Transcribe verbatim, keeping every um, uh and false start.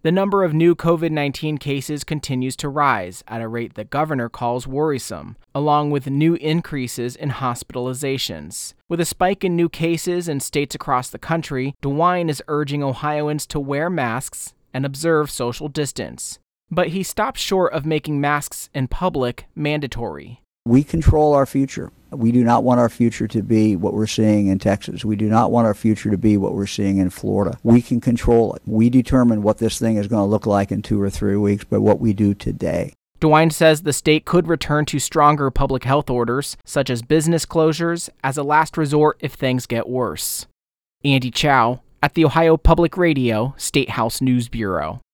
The number of new COVID nineteen cases continues to rise at a rate the governor calls worrisome, along with new increases in hospitalizations. With a spike in new cases in states across the country, DeWine is urging Ohioans to wear masks and observe social distance. But he stops short of making masks in public mandatory. We control our future. We do not want our future to be what we're seeing in Texas. We do not want our future to be what we're seeing in Florida. We can control it. We determine what this thing is going to look like in two or three weeks by what we do today. DeWine says the state could return to stronger public health orders, such as business closures, as a last resort if things get worse. Andy Chow at the Ohio Public Radio State House News Bureau.